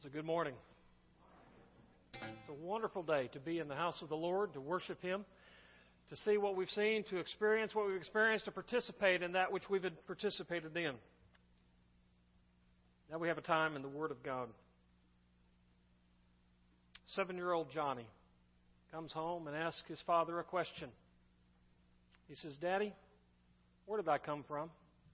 It's a good morning. It's a wonderful day to be in the house of the Lord, to worship Him, to see what we've seen, to experience what we've experienced, to participate in that which we've participated in. Now we have a time in the Word of God. 7-year-old Johnny comes home and asks his father a question. He says, "Daddy, where did I come from?"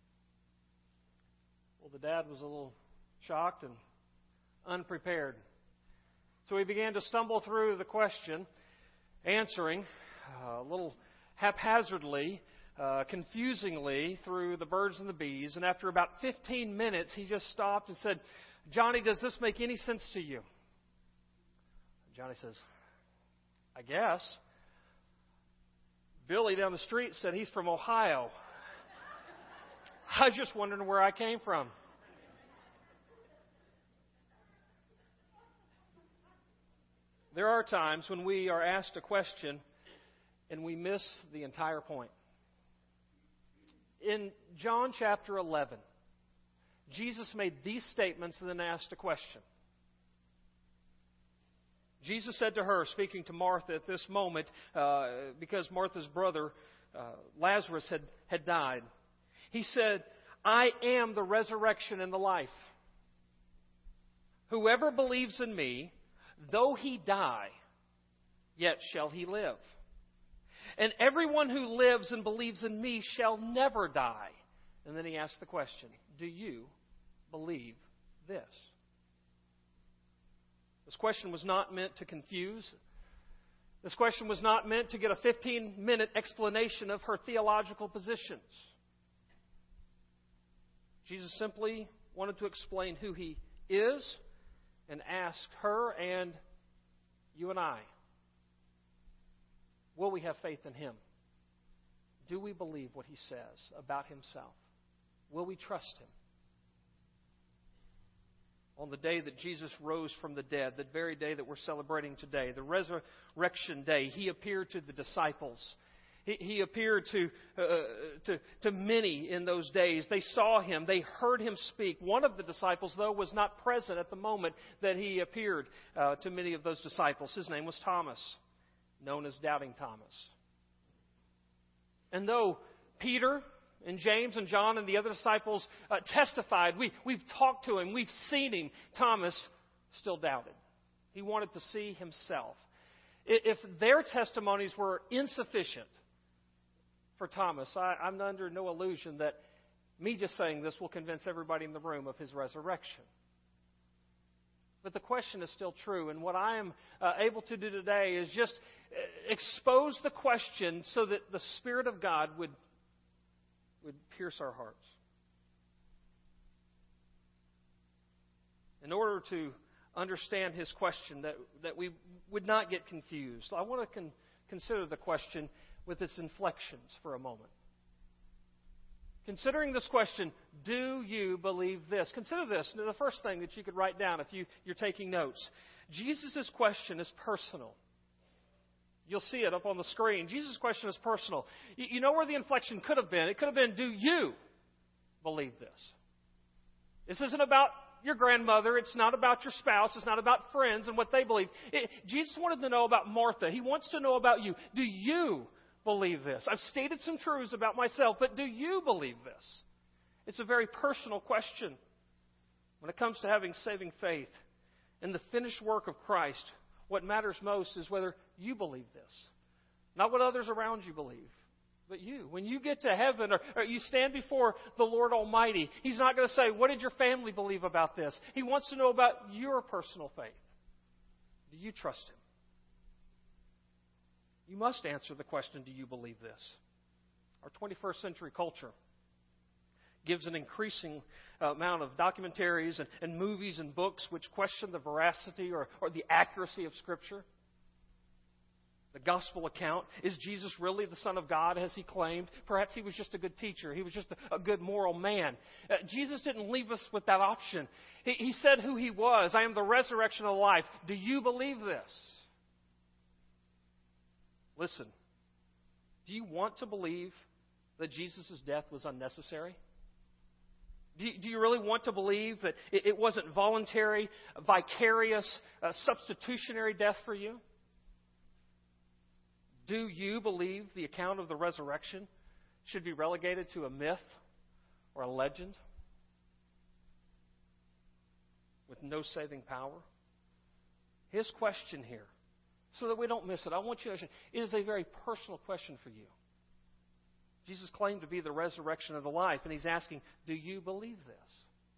Well, the dad was a little shocked and unprepared. So he began to stumble through the question, answering a little haphazardly, confusingly through the birds and the bees. And after about 15 minutes, he just stopped and said, "Johnny, does this make any sense to you?" Johnny says, "I guess. Billy down the street said he's from Ohio. I was just wondering where I came from." There are times when we are asked a question and we miss the entire point. In John chapter 11, Jesus made these statements and then asked a question. Jesus said to her, speaking to Martha at this moment, because Martha's brother, Lazarus, had died. He said, "I am the resurrection and the life. Whoever believes in me, though he die, yet shall he live. And everyone who lives and believes in me shall never die." And then he asked the question, "Do you believe this?" This question was not meant to confuse. This question was not meant to get a 15-minute explanation of her theological positions. Jesus simply wanted to explain who He is and ask her and you and I, will we have faith in Him? Do we believe what He says about Himself? Will we trust Him? On the day that Jesus rose from the dead, the very day that we're celebrating today, the resurrection day, He appeared to the disciples. He appeared to many in those days. They saw Him. They heard Him speak. One of the disciples, though, was not present at the moment that He appeared to many of those disciples. His name was Thomas, known as Doubting Thomas. And though Peter and James and John and the other disciples testified, we've talked to Him, we've seen Him, Thomas still doubted. He wanted to see himself. If their testimonies were insufficient for Thomas, I'm under no illusion that me just saying this will convince everybody in the room of His resurrection. But the question is still true, and what I am able to do today is just expose the question so that the Spirit of God would pierce our hearts. In order to understand His question, that we would not get confused, I want to consider the question with its inflections for a moment. Considering this question, do you believe this? Consider this, the first thing that you could write down if you're taking notes. Jesus' question is personal. You'll see it up on the screen. Jesus' question is personal. You know where the inflection could have been? It could have been, do you believe this? This isn't about your grandmother. It's not about your spouse. It's not about friends and what they believe. Jesus wanted to know about Martha. He wants to know about you. Do you believe this? I've stated some truths about myself, but do you believe this? It's a very personal question. When it comes to having saving faith in the finished work of Christ, what matters most is whether you believe this. Not what others around you believe, but you. When you get to heaven or you stand before the Lord Almighty, He's not going to say, "What did your family believe about this?" He wants to know about your personal faith. Do you trust Him? You must answer the question, do you believe this? Our 21st century culture gives an increasing amount of documentaries and movies and books which question the veracity or the accuracy of Scripture. The gospel account. Is Jesus really the Son of God as He claimed? Perhaps He was just a good teacher. He was just a good moral man. Jesus didn't leave us with that option. He said who He was. "I am the resurrection and the life." Do you believe this? Listen, do you want to believe that Jesus' death was unnecessary? Do you really want to believe that it wasn't voluntary, vicarious, substitutionary death for you? Do you believe the account of the resurrection should be relegated to a myth or a legend with no saving power? His question here, so that we don't miss it, I want you to understand, it is a very personal question for you. Jesus claimed to be the resurrection of the life, and He's asking, do you believe this?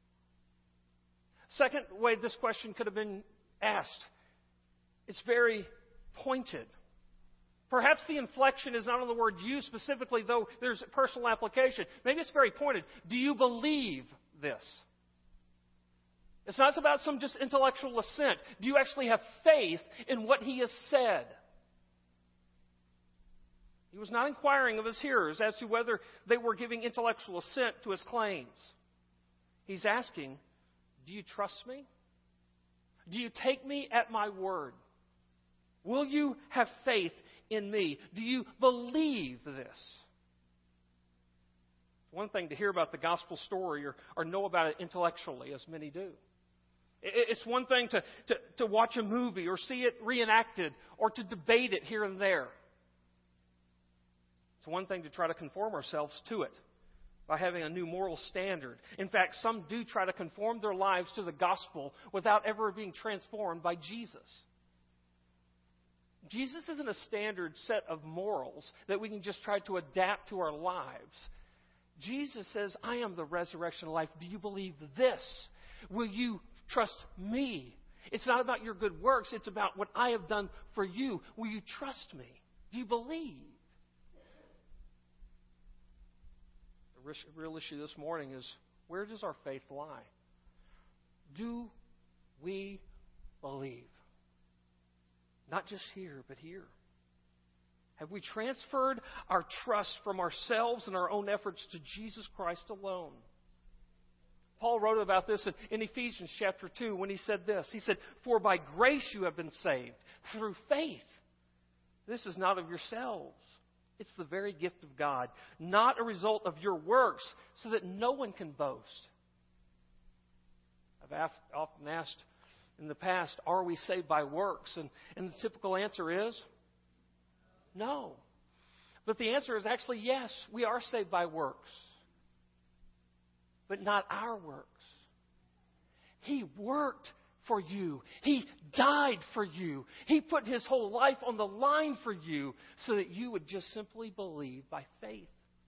Second way this question could have been asked, it's very pointed. Perhaps the inflection is not on the word you specifically, though there's personal application. Maybe it's very pointed. Do you believe this? It's not about some just intellectual assent. Do you actually have faith in what He has said? He was not inquiring of His hearers as to whether they were giving intellectual assent to His claims. He's asking, do you trust me? Do you take me at my word? Will you have faith in me? Do you believe this? One thing to hear about the gospel story or know about it intellectually, as many do. It's one thing to watch a movie or see it reenacted or to debate it here and there. It's one thing to try to conform ourselves to it by having a new moral standard. In fact, some do try to conform their lives to the gospel without ever being transformed by Jesus. Jesus isn't a standard set of morals that we can just try to adapt to our lives. Jesus says, I am the resurrection of life. Do you believe this? Will you trust me? It's not about your good works. It's about what I have done for you. Will you trust me? Do you believe? The real issue this morning is, where does our faith lie? Do we believe? Not just here, but here. Have we transferred our trust from ourselves and our own efforts to Jesus Christ alone? Paul wrote about this in Ephesians chapter 2 when he said this. He said, for by grace you have been saved, through faith. This is not of yourselves. It's the very gift of God, not a result of your works, so that no one can boast. I've often asked in the past, are we saved by works? And the typical answer is no. But the answer is actually yes, we are saved by works. But not our works. He worked for you. He died for you. He put His whole life on the line for you so that you would just simply believe by faith.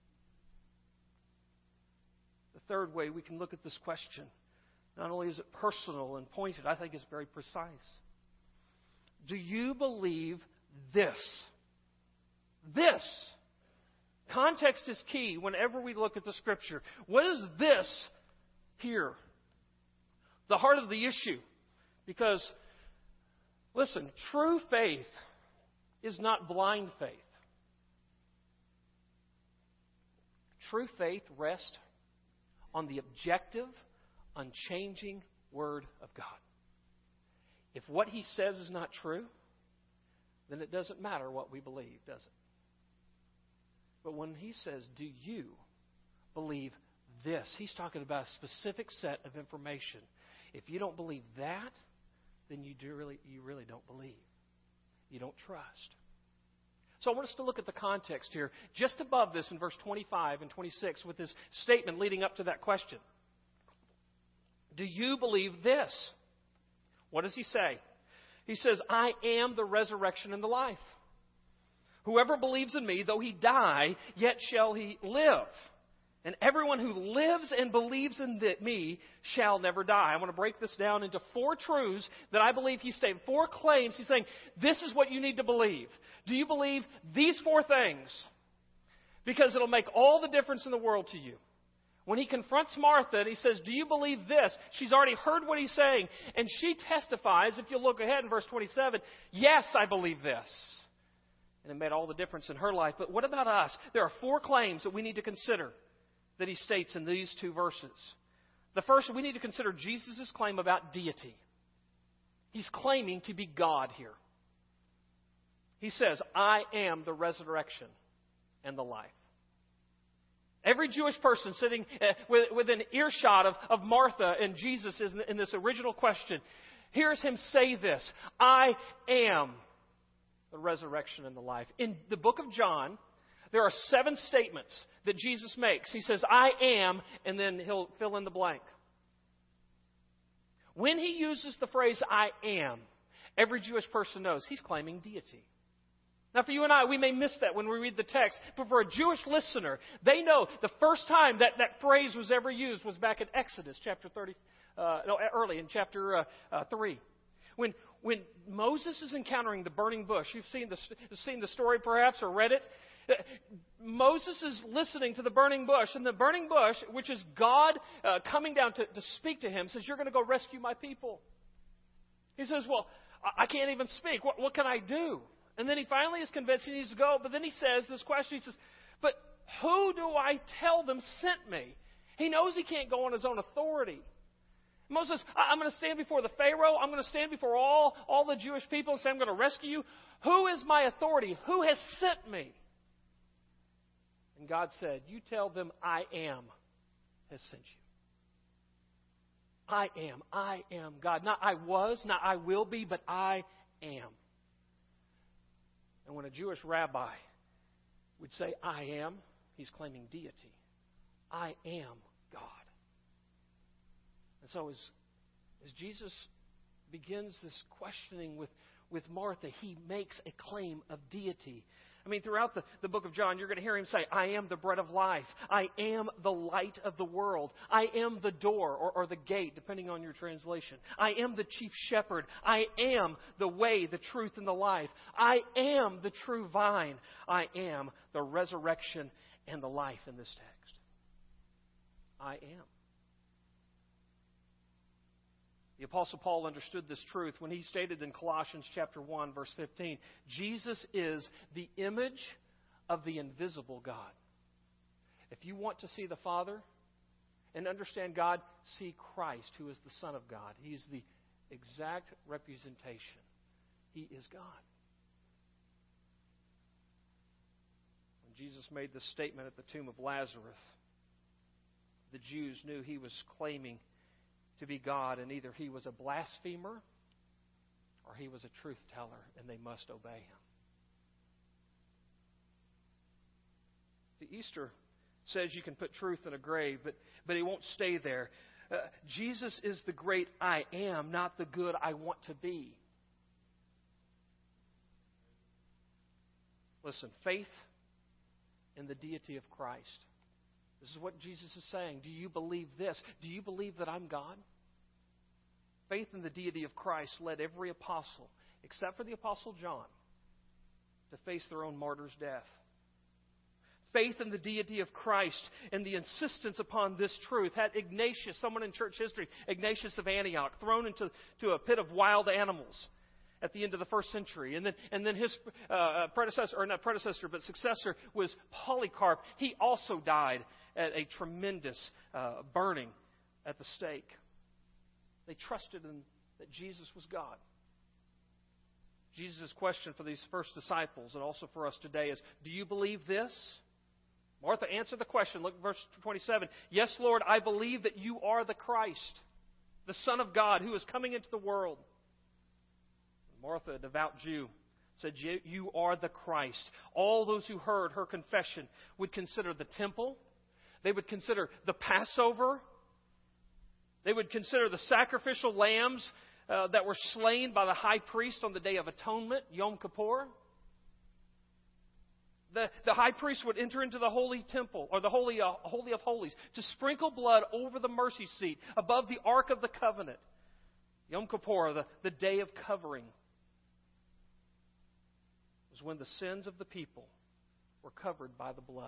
The third way we can look at this question, not only is it personal and pointed, I think it's very precise. Do you believe this? This. Context is key whenever we look at the Scripture. What is this here? The heart of the issue. Because, listen, true faith is not blind faith. True faith rests on the objective, unchanging Word of God. If what He says is not true, then it doesn't matter what we believe, does it? But when He says, do you believe this? He's talking about a specific set of information. If you don't believe that, then you really don't believe. You don't trust. So I want us to look at the context here, just above this in verse 25 and 26, with this statement leading up to that question. Do you believe this? What does He say? He says, I am the resurrection and the life. Whoever believes in me, though he die, yet shall he live. And everyone who lives and believes in me shall never die. I want to break this down into 4 truths that I believe He's stated. 4 claims. He's saying, this is what you need to believe. Do you believe these 4 things? Because it'll make all the difference in the world to you. When He confronts Martha and He says, do you believe this? She's already heard what He's saying. And she testifies, if you look ahead in verse 27, yes, I believe this. And it made all the difference in her life. But what about us? There are 4 claims that we need to consider that He states in these 2 verses. The first, we need to consider Jesus' claim about deity. He's claiming to be God here. He says, I am the resurrection and the life. Every Jewish person sitting within earshot of Martha and Jesus in this original question hears him say this: I am the resurrection and the life. In the book of John, there are 7 statements that Jesus makes. He says, I am, and then he'll fill in the blank. When he uses the phrase, I am, every Jewish person knows he's claiming deity. Now, for you and I, we may miss that when we read the text, but for a Jewish listener, they know the first time that phrase was ever used was back in Exodus chapter 30, early in chapter 3. When Moses is encountering the burning bush, you've seen the story perhaps or read it. Moses is listening to the burning bush, and the burning bush, which is God coming down to speak to him, says, you're going to go rescue my people. He says, well, I can't even speak. What can I do? And then he finally is convinced he needs to go, but then he says this question, he says, but who do I tell them sent me? He knows he can't go on his own authority. Moses says, I'm going to stand before the Pharaoh, I'm going to stand before all the Jewish people and say, I'm going to rescue you. Who is my authority? Who has sent me? And God said, you tell them I am has sent you. I am God. Not I was, not I will be, but I am. And when a Jewish rabbi would say, I am, he's claiming deity. I am God. And so as Jesus begins this questioning with Martha, he makes a claim of deity. I mean, throughout the book of John, you're going to hear him say, I am the bread of life. I am the light of the world. I am the door or the gate, depending on your translation. I am the chief shepherd. I am the way, the truth, and the life. I am the true vine. I am the resurrection and the life in this text. I am. The Apostle Paul understood this truth when he stated in Colossians chapter 1, verse 15, Jesus is the image of the invisible God. If you want to see the Father and understand God, see Christ, who is the Son of God. He is the exact representation. He is God. When Jesus made this statement at the tomb of Lazarus, the Jews knew he was claiming to be God, and either he was a blasphemer or he was a truth teller, and they must obey him. The Easter says you can put truth in a grave, but it won't stay there. Jesus is the great I am, not the good I want to be. Listen, faith in the deity of Christ. This is what Jesus is saying. Do you believe this? Do you believe that I'm God? Faith in the deity of Christ led every apostle, except for the Apostle John, to face their own martyr's death. Faith in the deity of Christ and the insistence upon this truth had Ignatius, someone in church history, Ignatius of Antioch, thrown into a pit of wild animals at the end of the first century. And then his successor was Polycarp. He also died at a tremendous burning at the stake. They trusted in that Jesus was God. Jesus' question for these first disciples and also for us today is, do you believe this? Martha answered the question. Look at verse 27. Yes, Lord, I believe that you are the Christ, the Son of God who is coming into the world. Martha, a devout Jew, said, you are the Christ. All those who heard her confession would consider the temple. They would consider the Passover. They would consider the sacrificial lambs that were slain by the high priest on the Day of Atonement, Yom Kippur. The high priest would enter into the holy temple, or the holy of holies, to sprinkle blood over the mercy seat above the Ark of the Covenant. Yom Kippur, the Day of Covering, was when the sins of the people were covered by the blood,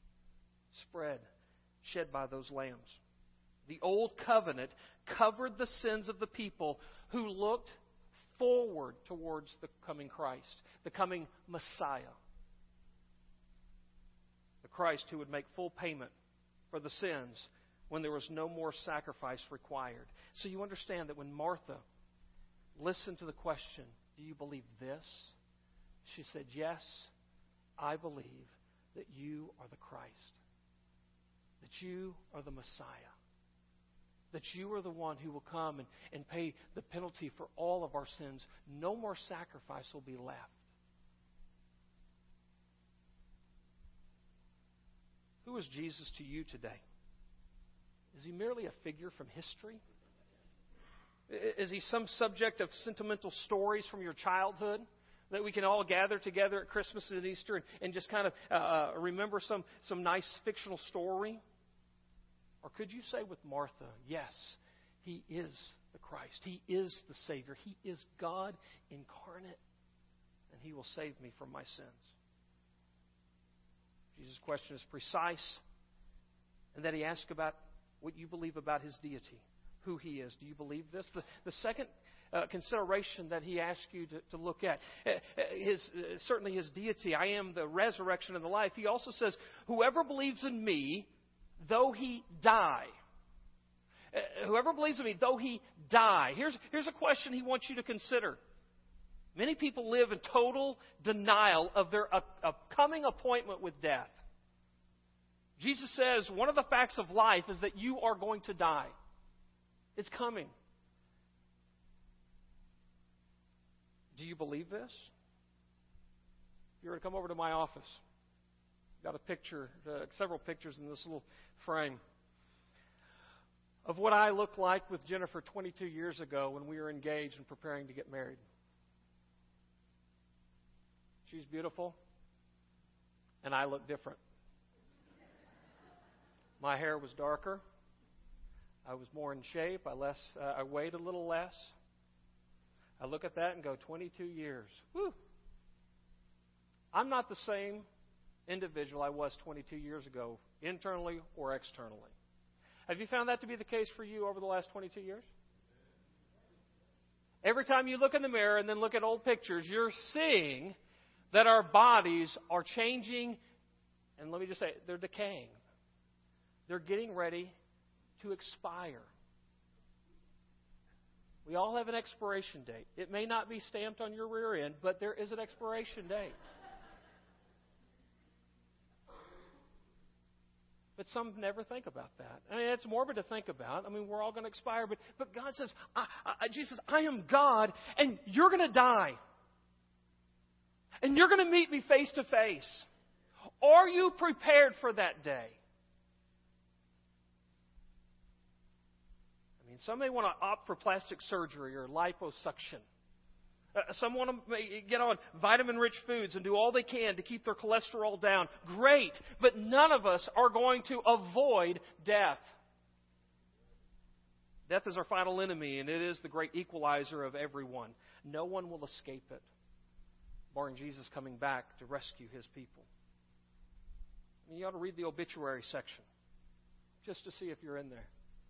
shed by those lambs. The Old Covenant covered the sins of the people who looked forward towards the coming Christ, the coming Messiah. The Christ who would make full payment for the sins when there was no more sacrifice required. So you understand that when Martha listened to the question, do you believe this? She said, yes, I believe that you are the Christ. that you are the Messiah, that you are the one who will come and pay the penalty for all of our sins. No more sacrifice will be left. Who is Jesus to you today? Is he merely a figure from history? Is he some subject of sentimental stories from your childhood that we can all gather together at Christmas and Easter and just kind of remember some nice fictional story? Or could you say with Martha, yes, he is the Christ. He is the Savior. He is God incarnate, and he will save me from my sins. Jesus' question is precise, and that he asks about what you believe about his deity, who he is. Do you believe this? The second consideration that he asks you to look at, certainly his deity. I am the resurrection and the life. He also says, whoever believes in me, though he die. Whoever believes in me, though he die. Here's a question he wants you to consider. Many people live in total denial of their upcoming appointment with death. Jesus says one of the facts of life is that you are going to die. It's coming. Do you believe this? If you were to come over to my office, got a picture, several pictures in this little frame of what I looked like with Jennifer 22 years ago when we were engaged and preparing to get married. She's beautiful, and I look different. My hair was darker. I was more in shape. I weighed a little less. I look at that and go, 22 years. Whew. I'm not the same individual I was 22 years ago, internally or externally. Have you found that to be the case for you over the last 22 years? Every time you look in the mirror and then look at old pictures, you're seeing that our bodies are changing, and let me just say, they're decaying. They're getting ready to expire. We all have an expiration date. It may not be stamped on your rear end, but there is an expiration date. But some never think about that. I mean, it's morbid to think about. I mean, we're all going to expire. But God says, Jesus, I am God, and you're going to die. And you're going to meet me face to face. Are you prepared for that day? I mean, some may want to opt for plastic surgery or liposuction. Some want to get on vitamin-rich foods and do all they can to keep their cholesterol down. Great, but none of us are going to avoid death. Death is our final enemy, and it is the great equalizer of everyone. No one will escape it, barring Jesus coming back to rescue his people. And you ought to read the obituary section just to see if you're in there.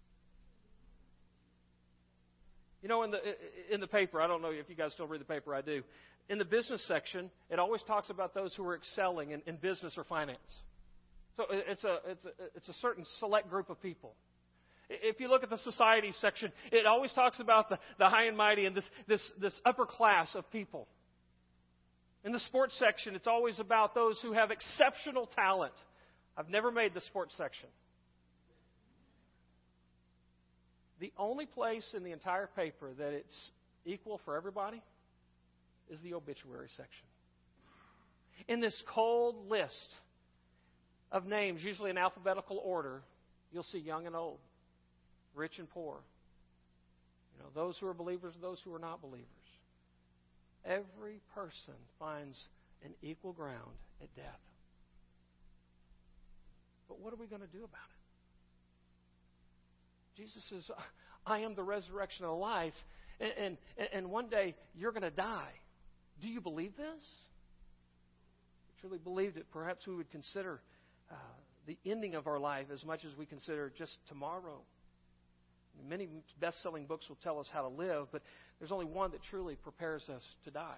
You know, in the paper, I don't know if you guys still read the paper, I do. In the business section, it always talks about those who are excelling in business or finance. So it's a certain select group of people. If you look at the society section, it always talks about the high and mighty and this upper class of people. In the sports section, it's always about those who have exceptional talent. I've never made the sports section. The only place in the entire paper that it's equal for everybody is the obituary section. In this cold list of names, usually in alphabetical order, you'll see young and old, rich and poor. You know, those who are believers and those who are not believers. Every person finds an equal ground at death. But what are we going to do about it? Jesus says, I am the resurrection and the life, and one day you're going to die. Do you believe this? If we truly believed it, perhaps we would consider the ending of our life as much as we consider just tomorrow. Many best-selling books will tell us how to live, but there's only one that truly prepares us to die.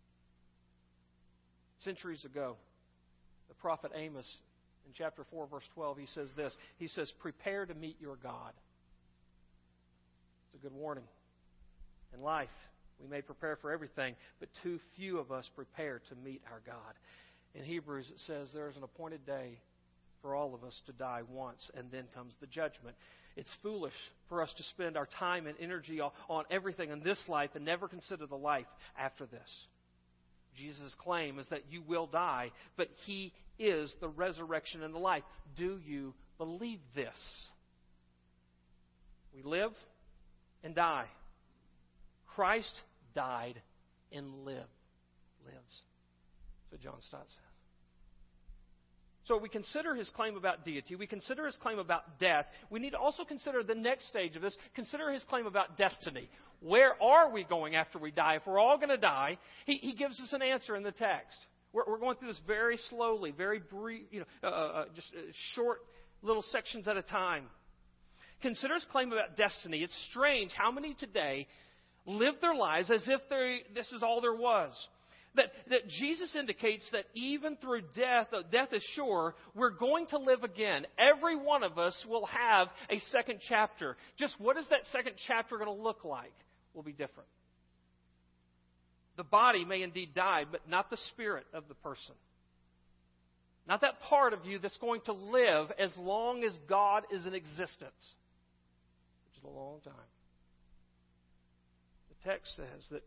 Centuries ago, the prophet Amos, in chapter 4, verse 12, he says this. He says, prepare to meet your God. It's a good warning. In life, we may prepare for everything, but too few of us prepare to meet our God. In Hebrews, it says there is an appointed day for all of us to die once, and then comes the judgment. It's foolish for us to spend our time and energy on everything in this life and never consider the life after this. Jesus' claim is that you will die, but He is the resurrection and the life. Do you believe this? We live and die. Christ died and lives. That's what John Stott says. So we consider His claim about deity. We consider His claim about death. We need to also consider the next stage of this. Consider His claim about destiny. Where are we going after we die? If we're all going to die, He gives us an answer in the text. We're going through this very slowly, very brief, just short little sections at a time. Consider His claim about destiny. It's strange how many today live their lives as if this is all there was. That Jesus indicates that even through death, death is sure, we're going to live again. Every one of us will have a second chapter. Just what is that second chapter going to look like will be different. The body may indeed die, but not the spirit of the person. Not that part of you that's going to live as long as God is in existence, which is a long time. The text says that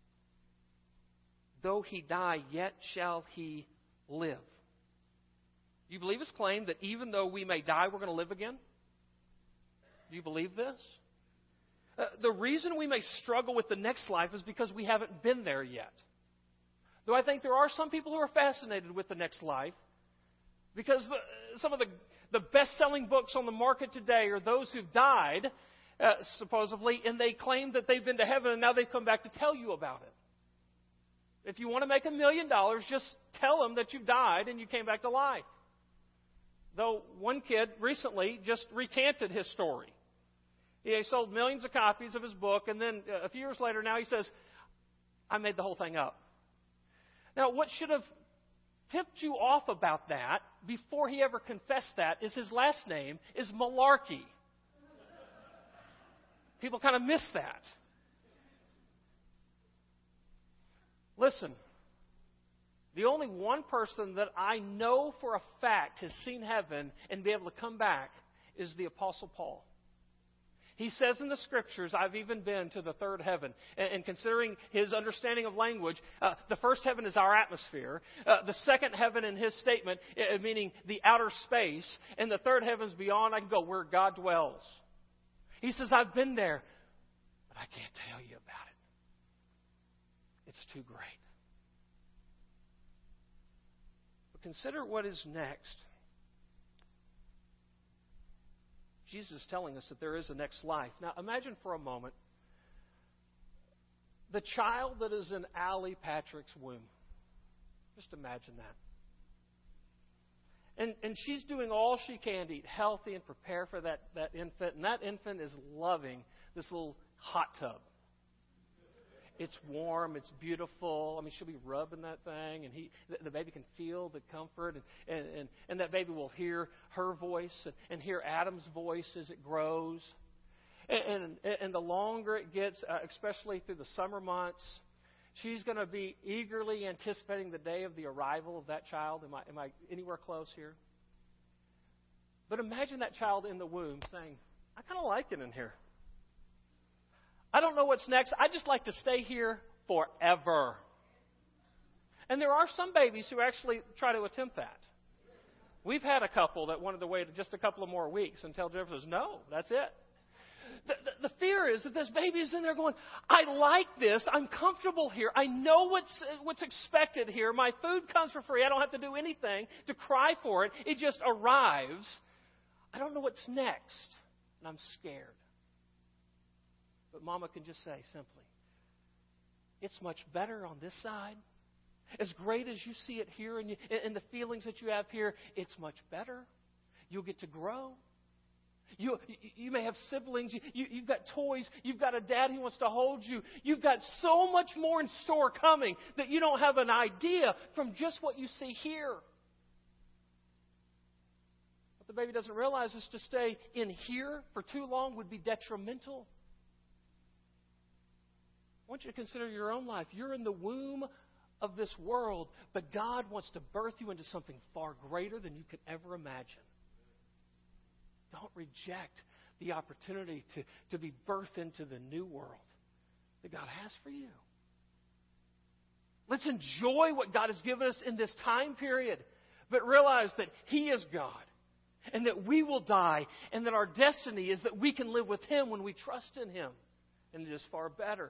though He die, yet shall He live. Do you believe His claim that even though we may die, we're going to live again? Do you believe this? The reason we may struggle with the next life is because we haven't been there yet. Though I think there are some people who are fascinated with the next life, because some of the best-selling books on the market today are those who've died, supposedly, and they claim that they've been to heaven, and now they've come back to tell you about it. If you want to make $1 million, just tell them that you died and you came back to life. Though one kid recently just recanted his story. He sold millions of copies of his book, and then a few years later now he says, I made the whole thing up. Now, what should have tipped you off about that before he ever confessed that is his last name is Malarkey. People kind of miss that. Listen, the only one person that I know for a fact has seen heaven and be able to come back is the Apostle Paul. He says in the Scriptures, I've even been to the third heaven. And considering his understanding of language, the first heaven is our atmosphere. The second heaven in his statement, meaning the outer space. And the third heaven's beyond, I can go where God dwells. He says, I've been there, but I can't tell you about it. It's too great. But consider what is next. Jesus is telling us that there is a next life. Now, imagine for a moment the child that is in Allie Patrick's womb. Just imagine that. And she's doing all she can to eat healthy and prepare for that infant. And that infant is loving this little hot tub. It's warm. It's beautiful. I mean, she'll be rubbing that thing, and the baby can feel the comfort, and that baby will hear her voice and hear Adam's voice as it grows. And the longer it gets, especially through the summer months, she's going to be eagerly anticipating the day of the arrival of that child. Am I anywhere close here? But imagine that child in the womb saying, I kind of like it in here. I don't know what's next. I just like to stay here forever. And there are some babies who actually try to attempt that. We've had a couple that wanted to wait just a couple of more weeks until Jennifer says, no, that's it. The fear is that this baby is in there going, I like this. I'm comfortable here. I know what's expected here. My food comes for free. I don't have to do anything to cry for it. It just arrives. I don't know what's next, and I'm scared. But Mama can just say simply, it's much better on this side. As great as you see it here and the feelings that you have here, it's much better. You'll get to grow. You may have siblings. You've got toys. You've got a dad who wants to hold you. You've got so much more in store coming that you don't have an idea from just what you see here. What the baby doesn't realize is to stay in here for too long would be detrimental. I want you to consider your own life. You're in the womb of this world, but God wants to birth you into something far greater than you could ever imagine. Don't reject the opportunity to be birthed into the new world that God has for you. Let's enjoy what God has given us in this time period, but realize that He is God, and that we will die, and that our destiny is that we can live with Him when we trust in Him, and it is far better.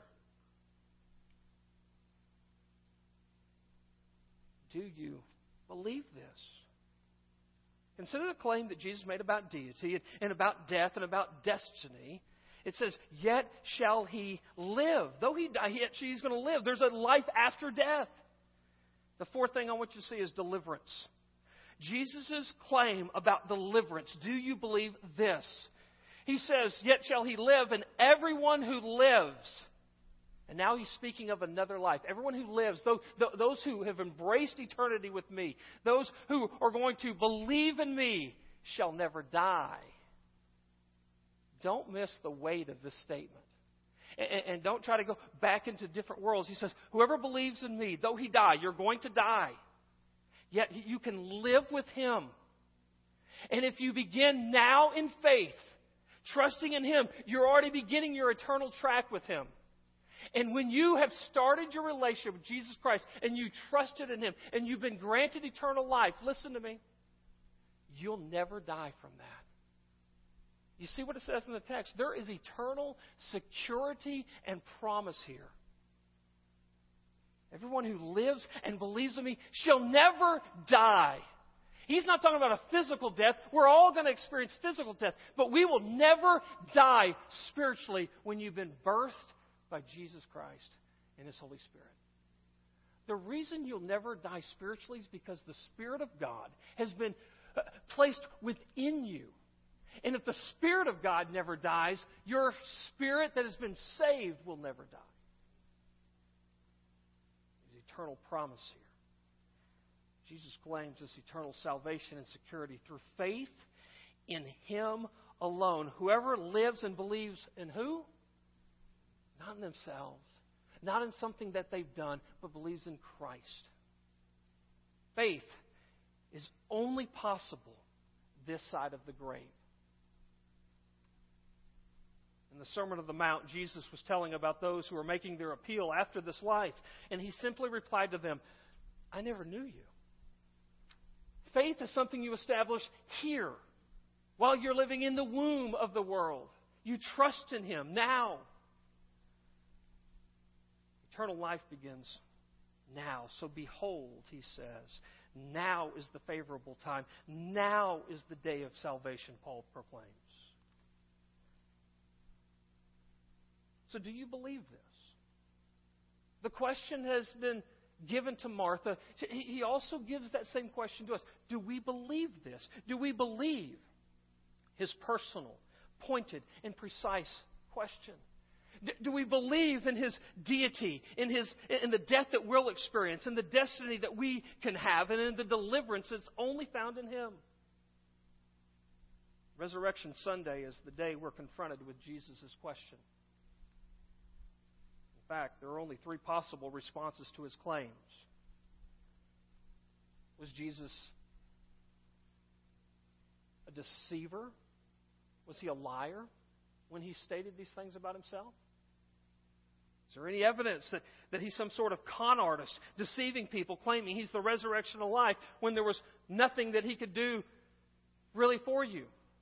Do you believe this? Consider the claim that Jesus made about deity and about death and about destiny. It says, yet shall he live. Though he die, yet he's going to live. There's a life after death. The fourth thing I want you to see is deliverance. Jesus' claim about deliverance. Do you believe this? He says, yet shall he live, and everyone who lives. And now he's speaking of another life. Everyone who lives, those who have embraced eternity with me, those who are going to believe in me, shall never die. Don't miss the weight of this statement. And don't try to go back into different worlds. He says, whoever believes in me, though he die, you're going to die. Yet you can live with Him. And if you begin now in faith, trusting in Him, you're already beginning your eternal track with Him. And when you have started your relationship with Jesus Christ and you trusted in Him and you've been granted eternal life, listen to me, you'll never die from that. You see what it says in the text? There is eternal security and promise here. Everyone who lives and believes in me shall never die. He's not talking about a physical death. We're all going to experience physical death. But we will never die spiritually when you've been birthed by Jesus Christ and His Holy Spirit. The reason you'll never die spiritually is because the Spirit of God has been placed within you. And if the Spirit of God never dies, your spirit that has been saved will never die. There's eternal promise here. Jesus claims this eternal salvation and security through faith in Him alone. Whoever lives and believes in who? Not in themselves, not in something that they've done, but believes in Christ. Faith is only possible this side of the grave. In the Sermon on the Mount, Jesus was telling about those who were making their appeal after this life. And He simply replied to them, I never knew you. Faith is something you establish here, while you're living in the womb of the world. You trust in Him now. Eternal life begins now. So behold, He says, now is the favorable time. Now is the day of salvation, Paul proclaims. So do you believe this? The question has been given to Martha. He also gives that same question to us. Do we believe this? Do we believe His personal, pointed, and precise question? Do we believe in His deity, in the death that we'll experience, in the destiny that we can have, and in the deliverance that's only found in Him? Resurrection Sunday is the day we're confronted with Jesus' question. In fact, there are only three possible responses to His claims. Was Jesus a deceiver? Was He a liar when He stated these things about Himself? Is there any evidence that He's some sort of con artist, deceiving people, claiming He's the resurrection of life when there was nothing that He could do really for you?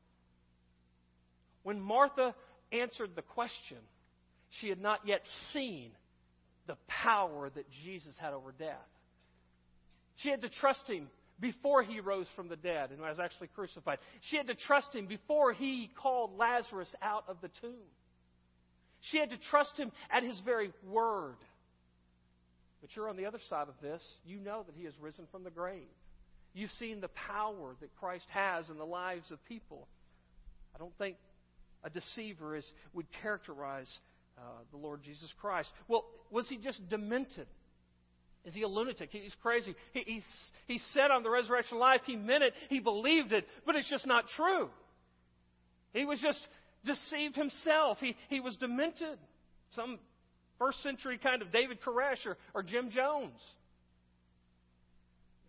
When Martha answered the question, she had not yet seen the power that Jesus had over death. She had to trust Him before He rose from the dead and was actually crucified. She had to trust Him before He called Lazarus out of the tomb. She had to trust Him at His very word. But you're on the other side of this. You know that He has risen from the grave. You've seen the power that Christ has in the lives of people. I don't think a deceiver would characterize the Lord Jesus Christ. Well, was He just demented? Is He a lunatic? He's crazy. He said on the resurrection life, He meant it, He believed it, but it's just not true. He was just deceived himself. He was demented. Some first century kind of David Koresh or Jim Jones.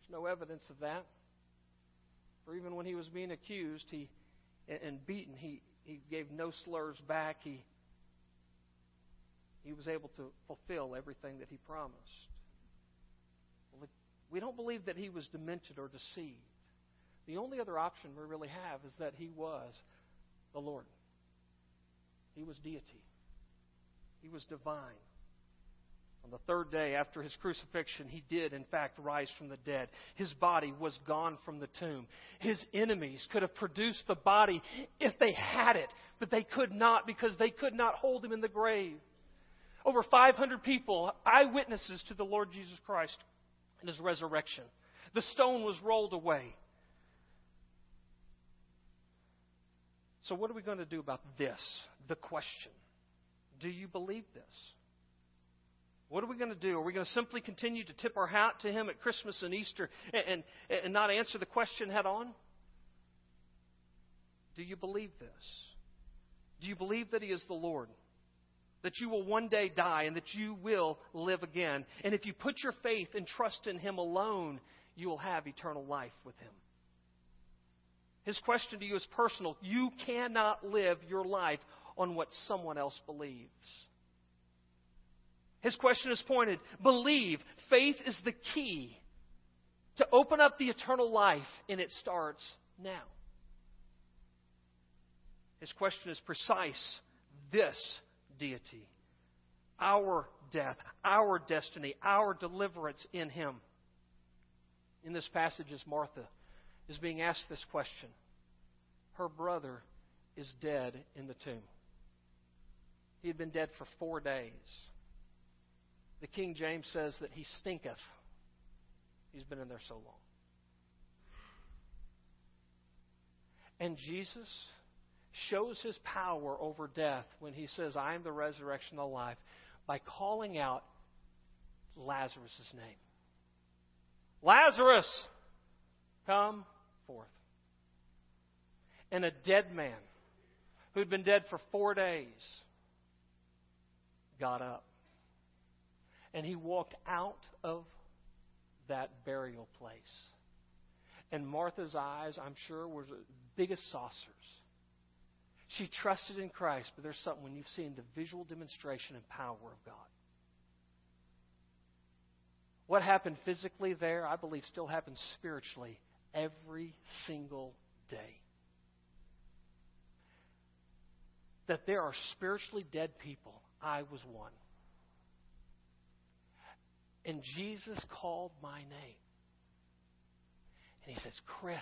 There's no evidence of that. For even when he was being accused and beaten, he gave no slurs back. He was able to fulfill everything that he promised. We don't believe that he was demented or deceived. The only other option we really have is that he was the Lord. He was deity. He was divine. On the third day after his crucifixion, he did, in fact, rise from the dead. His body was gone from the tomb. His enemies could have produced the body if they had it, but they could not because they could not hold him in the grave. Over 500 people, eyewitnesses to the Lord Jesus Christ and his resurrection. The stone was rolled away. So what are we going to do about this? The question. Do you believe this? What are we going to do? Are we going to simply continue to tip our hat to him at Christmas and Easter and not answer the question head on? Do you believe this? Do you believe that he is the Lord? That you will one day die and that you will live again? And if you put your faith and trust in him alone, you will have eternal life with him. His question to you is personal. You cannot live your life on what someone else believes. His question is pointed. Believe. Faith is the key to open up the eternal life, and it starts now. His question is precise. This deity, our death, our destiny, our deliverance in him. In this passage, as Martha is being asked this question, her brother is dead in the tomb. He had been dead for 4 days. The King James says that he stinketh. He's been in there so long. And Jesus shows his power over death when he says, I am the resurrection and the life, by calling out Lazarus' name. Lazarus, come forth. And a dead man who had been dead for 4 days got up. And he walked out of that burial place. And Martha's eyes, I'm sure, were the biggest saucers. She trusted in Christ, but there's something when you've seen the visual demonstration and power of God. What happened physically there, I believe, still happens spiritually every single day. That there are spiritually dead people. I was one. And Jesus called my name. And he says, Chris,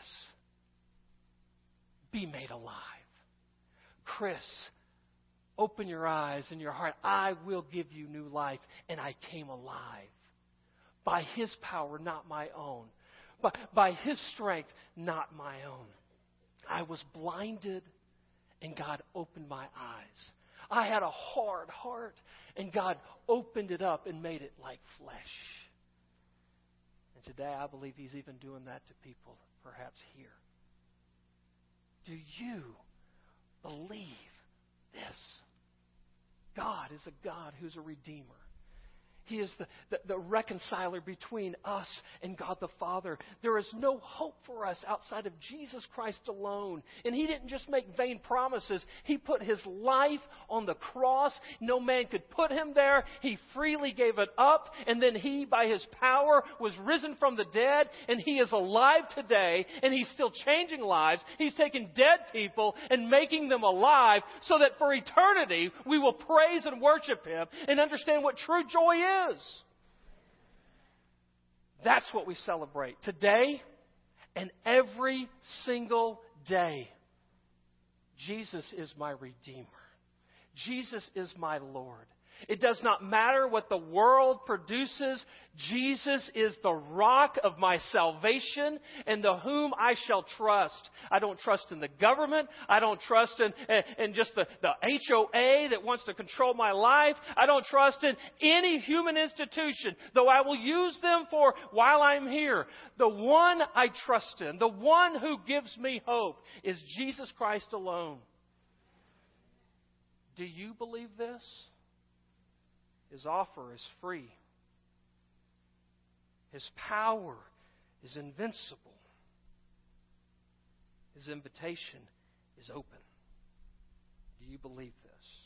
be made alive. Chris, open your eyes and your heart. I will give you new life. And I came alive. By his power, not my own. By his strength, not my own. I was blinded, and God opened my eyes. I had a hard heart, and God opened it up and made it like flesh. And today I believe he's even doing that to people, perhaps here. Do you believe this? God is a God who's a redeemer. He is the reconciler between us and God the Father. There is no hope for us outside of Jesus Christ alone. And he didn't just make vain promises. He put his life on the cross. No man could put him there. He freely gave it up. And then he, by his power, was risen from the dead. And he is alive today. And he's still changing lives. He's taking dead people and making them alive so that for eternity we will praise and worship him and understand what true joy is. That's what we celebrate today and every single day. Jesus is my Redeemer. Jesus is my Lord. It does not matter what the world produces. Jesus is the rock of my salvation and the whom I shall trust. I don't trust in the government. I don't trust in just the HOA that wants to control my life. I don't trust in any human institution, though I will use them for while I'm here. The one I trust in, the one who gives me hope, is Jesus Christ alone. Do you believe this? His offer is free. His power is invincible. His invitation is open. Do you believe this?